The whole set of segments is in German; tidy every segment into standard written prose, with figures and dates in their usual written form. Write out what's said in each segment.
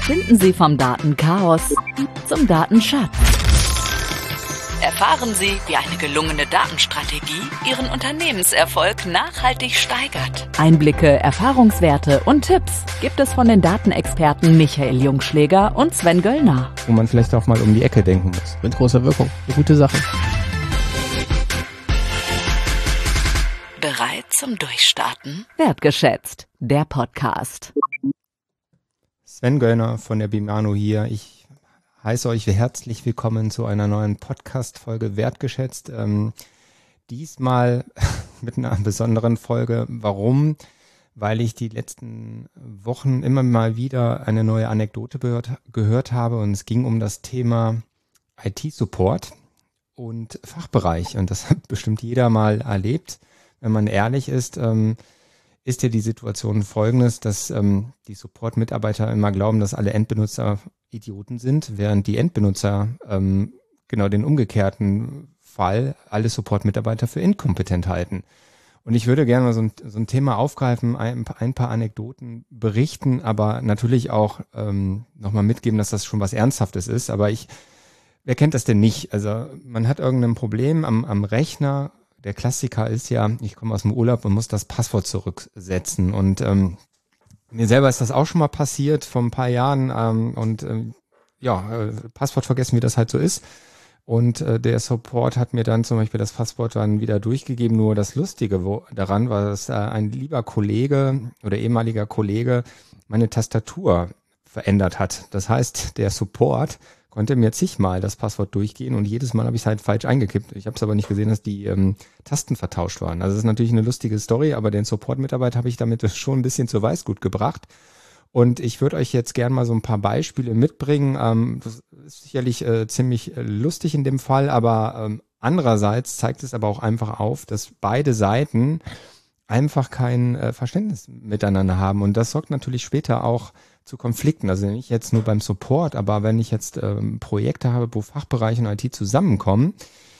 Finden Sie vom Datenchaos zum Datenschatz. Erfahren Sie, wie eine gelungene Datenstrategie Ihren Unternehmenserfolg nachhaltig steigert. Einblicke, Erfahrungswerte und Tipps gibt es von den Datenexperten Michael Jungschläger und Sven Göllner. Wo man vielleicht auch mal um die Ecke denken muss. Mit großer Wirkung. Eine gute Sache. Bereit zum Durchstarten? Wertgeschätzt, der Podcast. Sven Göllner von der Bimano hier. Ich heiße euch herzlich willkommen zu einer neuen Podcast-Folge Wertgeschätzt. Diesmal mit einer besonderen Folge. Warum? Weil ich die letzten Wochen immer mal wieder eine neue Anekdote gehört habe und es ging um das Thema IT-Support und Fachbereich. Und das hat bestimmt jeder mal erlebt. Wenn man ehrlich ist, ist ja die Situation folgendes, dass die Support-Mitarbeiter immer glauben, dass alle Endbenutzer Idioten sind, während die Endbenutzer genau den umgekehrten Fall alle Support-Mitarbeiter für inkompetent halten. Und ich würde gerne mal so ein Thema aufgreifen, ein paar Anekdoten berichten, aber natürlich auch nochmal mitgeben, dass das schon was Ernsthaftes ist. Aber wer kennt das denn nicht? Also man hat irgendein Problem am Rechner. Der Klassiker ist ja, ich komme aus dem Urlaub und muss das Passwort zurücksetzen. Und mir selber ist das auch schon mal passiert vor ein paar Jahren. Passwort vergessen, wie das halt so ist. Und der Support hat mir dann zum Beispiel das Passwort dann wieder durchgegeben. Nur das Lustige daran war, dass ein lieber Kollege oder ehemaliger Kollege meine Tastatur verändert hat. Das heißt, der Support konnte mir zigmal das Passwort durchgehen und jedes Mal habe ich es halt falsch eingekippt. Ich habe es aber nicht gesehen, dass die Tasten vertauscht waren. Also das ist natürlich eine lustige Story, aber den Support-Mitarbeiter habe ich damit schon ein bisschen zu Weißgut gebracht. Und ich würde euch jetzt gerne mal so ein paar Beispiele mitbringen. Das ist sicherlich ziemlich lustig in dem Fall, aber andererseits zeigt es aber auch einfach auf, dass beide Seiten einfach kein Verständnis miteinander haben. Und das sorgt natürlich später auch zu Konflikten. Also nicht jetzt nur beim Support, aber wenn ich jetzt Projekte habe, wo Fachbereich und IT zusammenkommen,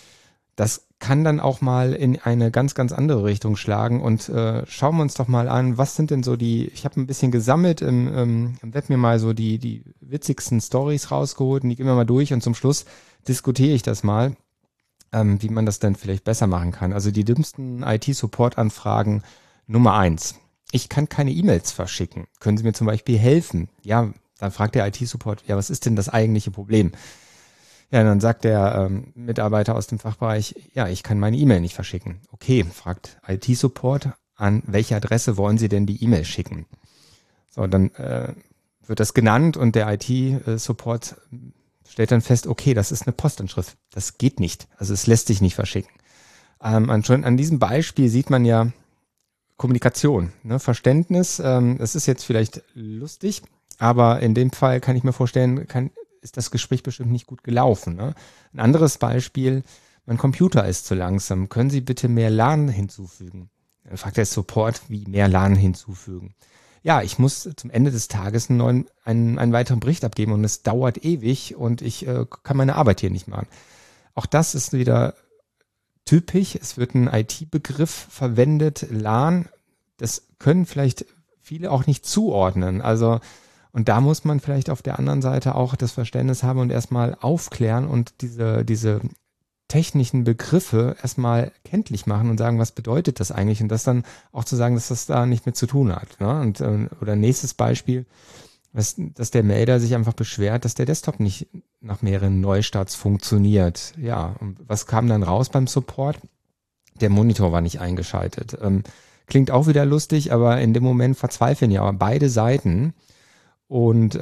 das kann dann auch mal in eine ganz, ganz andere Richtung schlagen. Und schauen wir uns doch mal an, was sind denn so ich habe ein bisschen gesammelt im Web, mir mal so die witzigsten Stories rausgeholt und die gehen wir mal durch und zum Schluss diskutiere ich das mal, wie man das denn vielleicht besser machen kann. Also die dümmsten IT-Support-Anfragen Nummer 1. Ich kann keine E-Mails verschicken. Können Sie mir zum Beispiel helfen? Ja, dann fragt der IT-Support, ja, was ist denn das eigentliche Problem? Ja, dann sagt der Mitarbeiter aus dem Fachbereich, ja, ich kann meine E-Mail nicht verschicken. Okay, fragt IT-Support, an welche Adresse wollen Sie denn die E-Mail schicken? So, dann wird das genannt und der IT-Support stellt dann fest, okay, das ist eine Postanschrift. Das geht nicht. Also es lässt sich nicht verschicken. Schon an diesem Beispiel sieht man ja Kommunikation, ne? Verständnis. Es ist jetzt vielleicht lustig, aber in dem Fall kann ich mir vorstellen, ist das Gespräch bestimmt nicht gut gelaufen. Ne? Ein anderes Beispiel, mein Computer ist zu langsam. Können Sie bitte mehr LAN hinzufügen? Dann fragt der Support, wie mehr LAN hinzufügen? Ja, ich muss zum Ende des Tages einen weiteren Bericht abgeben und es dauert ewig und ich kann meine Arbeit hier nicht machen. Auch das ist wieder typisch. Es wird ein IT-Begriff verwendet, LAN. Das können vielleicht viele auch nicht zuordnen. Also, und da muss man vielleicht auf der anderen Seite auch das Verständnis haben und erstmal aufklären und diese technischen Begriffe erstmal kenntlich machen und sagen, was bedeutet das eigentlich? Und das dann auch zu sagen, dass das da nicht mit zu tun hat. Ne? Und oder nächstes Beispiel, dass der Melder sich einfach beschwert, dass der Desktop nicht nach mehreren Neustarts funktioniert. Ja, und was kam dann raus beim Support? Der Monitor war nicht eingeschaltet. Klingt auch wieder lustig, aber in dem Moment verzweifeln ja beide Seiten. Und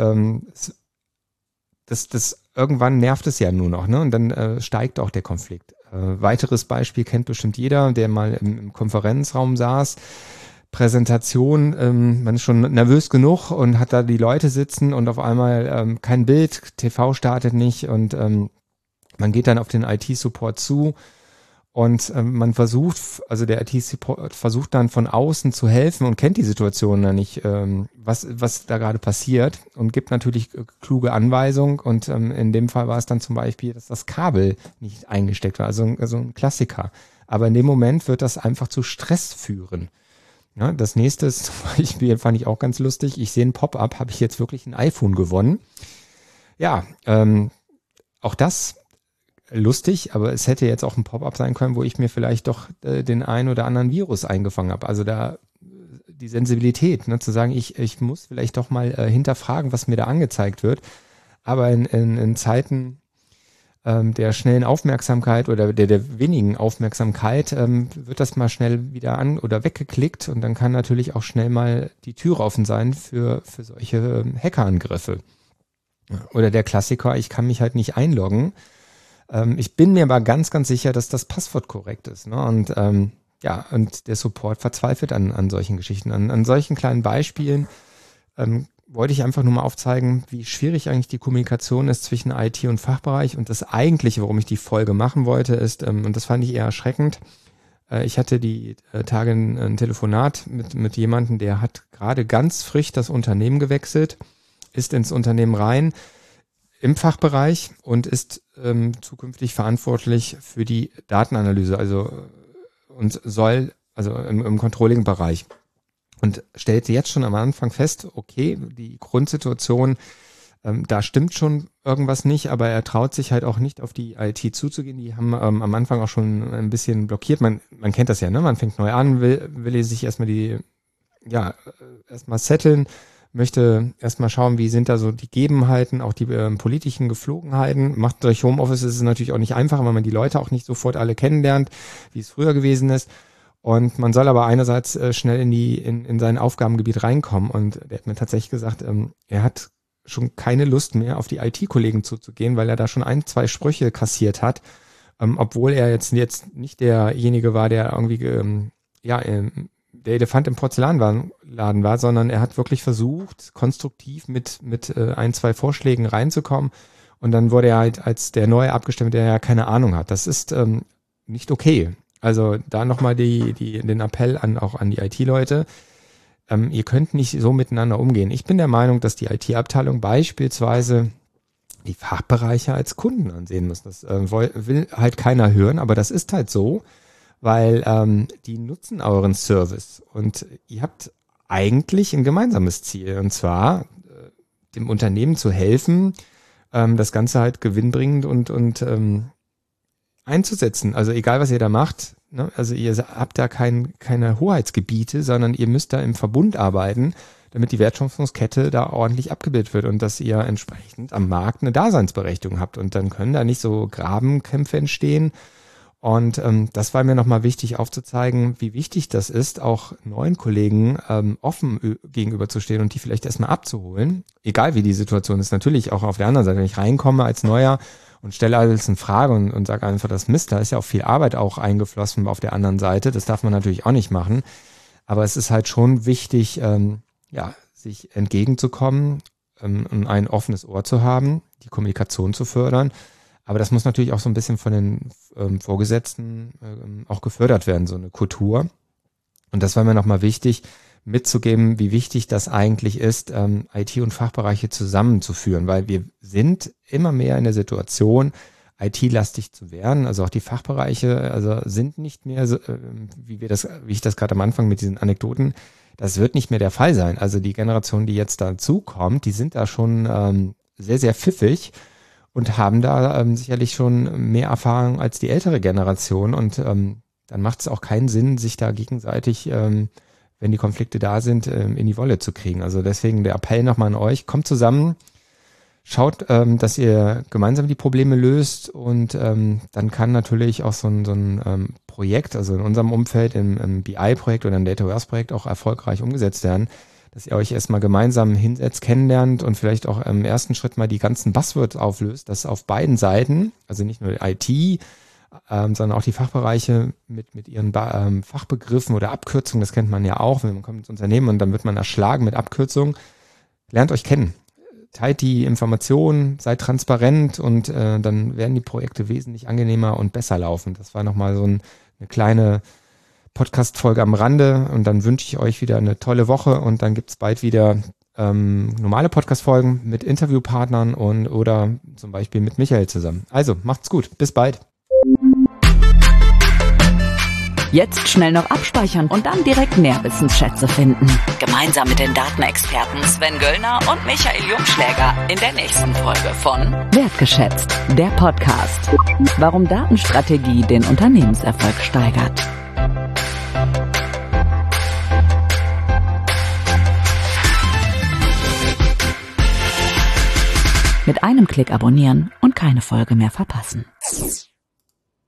das irgendwann nervt es ja nur noch, ne? Und dann steigt auch der Konflikt. Weiteres Beispiel kennt bestimmt jeder, der mal im Konferenzraum saß. Präsentation, man ist schon nervös genug und hat da die Leute sitzen und auf einmal kein Bild, TV startet nicht und man geht dann auf den IT-Support zu und man versucht, also der IT-Support versucht dann von außen zu helfen und kennt die Situation dann nicht, was da gerade passiert und gibt natürlich kluge Anweisungen und in dem Fall war es dann zum Beispiel, dass das Kabel nicht eingesteckt war, also ein Klassiker. Aber in dem Moment wird das einfach zu Stress führen. Ja, das nächste ist zum Beispiel, fand ich auch ganz lustig, ich sehe ein Pop-up, habe ich jetzt wirklich ein iPhone gewonnen? Ja, auch das lustig, aber es hätte jetzt auch ein Pop-up sein können, wo ich mir vielleicht doch den einen oder anderen Virus eingefangen habe. Also da die Sensibilität, ne, zu sagen, ich muss vielleicht doch mal hinterfragen, was mir da angezeigt wird. Aber in Zeiten der schnellen Aufmerksamkeit oder der wenigen Aufmerksamkeit wird das mal schnell wieder an oder weggeklickt und dann kann natürlich auch schnell mal die Tür offen sein für solche Hackerangriffe. Oder der Klassiker, ich kann mich halt nicht einloggen. Ich bin mir aber ganz, ganz sicher, dass das Passwort korrekt ist. Ne? Und und der Support verzweifelt an solchen Geschichten. An solchen kleinen Beispielen wollte ich einfach nur mal aufzeigen, wie schwierig eigentlich die Kommunikation ist zwischen IT und Fachbereich. Und das Eigentliche, warum ich die Folge machen wollte, ist, und das fand ich eher erschreckend, ich hatte die Tage ein Telefonat mit jemandem, der hat gerade ganz frisch das Unternehmen gewechselt, ist ins Unternehmen rein im Fachbereich und ist zukünftig verantwortlich für die Datenanalyse, also im Controlling-Bereich. Und stellte jetzt schon am Anfang fest, okay, die Grundsituation, da stimmt schon irgendwas nicht, aber er traut sich halt auch nicht auf die IT zuzugehen. Die haben am Anfang auch schon ein bisschen blockiert. Man kennt das ja, ne? Man fängt neu an, will sich erstmal erstmal setteln, möchte erstmal schauen, wie sind da so die Gegebenheiten, auch die politischen Geflogenheiten. Macht durch Homeoffice ist es natürlich auch nicht einfach, weil man die Leute auch nicht sofort alle kennenlernt, wie es früher gewesen ist. Und man soll aber einerseits schnell in sein Aufgabengebiet reinkommen. Und der hat mir tatsächlich gesagt, er hat schon keine Lust mehr, auf die IT-Kollegen zuzugehen, weil er da schon 2 Sprüche kassiert hat, obwohl er jetzt nicht derjenige war, der irgendwie der Elefant im Porzellanladen war, sondern er hat wirklich versucht, konstruktiv mit 1, 2 Vorschlägen reinzukommen. Und dann wurde er halt als der Neue abgestimmt, der ja keine Ahnung hat. Das ist nicht okay. Also da nochmal den Appell auch an die IT-Leute. Ihr könnt nicht so miteinander umgehen. Ich bin der Meinung, dass die IT-Abteilung beispielsweise die Fachbereiche als Kunden ansehen muss. Das will halt keiner hören, aber das ist halt so, weil die nutzen euren Service und ihr habt eigentlich ein gemeinsames Ziel, und zwar dem Unternehmen zu helfen, das Ganze halt gewinnbringend und einzusetzen. Also egal, was ihr da macht, ne? Also ihr habt da keine Hoheitsgebiete, sondern ihr müsst da im Verbund arbeiten, damit die Wertschöpfungskette da ordentlich abgebildet wird und dass ihr entsprechend am Markt eine Daseinsberechtigung habt. Und dann können da nicht so Grabenkämpfe entstehen. Und das war mir nochmal wichtig aufzuzeigen, wie wichtig das ist, auch neuen Kollegen offen gegenüberzustehen und die vielleicht erstmal abzuholen. Egal wie die Situation ist. Natürlich auch auf der anderen Seite, wenn ich reinkomme als Neuer und stelle alles in Frage und sage einfach, das Mist, da ist ja auch viel Arbeit auch eingeflossen auf der anderen Seite. Das darf man natürlich auch nicht machen. Aber es ist halt schon wichtig, sich entgegenzukommen, ein offenes Ohr zu haben, die Kommunikation zu fördern. Aber das muss natürlich auch so ein bisschen von den Vorgesetzten auch gefördert werden, so eine Kultur. Und das war mir nochmal wichtig, mitzugeben, wie wichtig das eigentlich ist, IT und Fachbereiche zusammenzuführen, weil wir sind immer mehr in der Situation, IT-lastig zu werden. Also auch die Fachbereiche, also sind nicht mehr so, wie ich das gerade am Anfang mit diesen Anekdoten, das wird nicht mehr der Fall sein. Also die Generation, die jetzt dazu kommt, die sind da schon sehr, sehr pfiffig und haben da sicherlich schon mehr Erfahrung als die ältere Generation. Und dann macht es auch keinen Sinn, sich da gegenseitig, wenn die Konflikte da sind, in die Wolle zu kriegen. Also deswegen der Appell nochmal an euch, kommt zusammen, schaut, dass ihr gemeinsam die Probleme löst und dann kann natürlich auch so ein Projekt, also in unserem Umfeld, im BI-Projekt oder im Dataverse-Projekt auch erfolgreich umgesetzt werden, dass ihr euch erstmal gemeinsam hinsetzt, kennenlernt und vielleicht auch im ersten Schritt mal die ganzen Buzzwords auflöst, dass auf beiden Seiten, also nicht nur IT, sondern auch die Fachbereiche mit ihren Fachbegriffen oder Abkürzungen, das kennt man ja auch, wenn man kommt ins Unternehmen und dann wird man erschlagen mit Abkürzungen, lernt euch kennen. Teilt die Informationen, seid transparent und dann werden die Projekte wesentlich angenehmer und besser laufen. Das war nochmal so eine kleine Podcast-Folge am Rande und dann wünsche ich euch wieder eine tolle Woche und dann gibt's bald wieder normale Podcast-Folgen mit Interviewpartnern oder zum Beispiel mit Michael zusammen. Also, macht's gut. Bis bald. Jetzt schnell noch abspeichern und dann direkt mehr Wissensschätze finden. Gemeinsam mit den Datenexperten Sven Göllner und Michael Jungschläger in der nächsten Folge von Wertgeschätzt, der Podcast. Warum Datenstrategie den Unternehmenserfolg steigert. Mit einem Klick abonnieren und keine Folge mehr verpassen.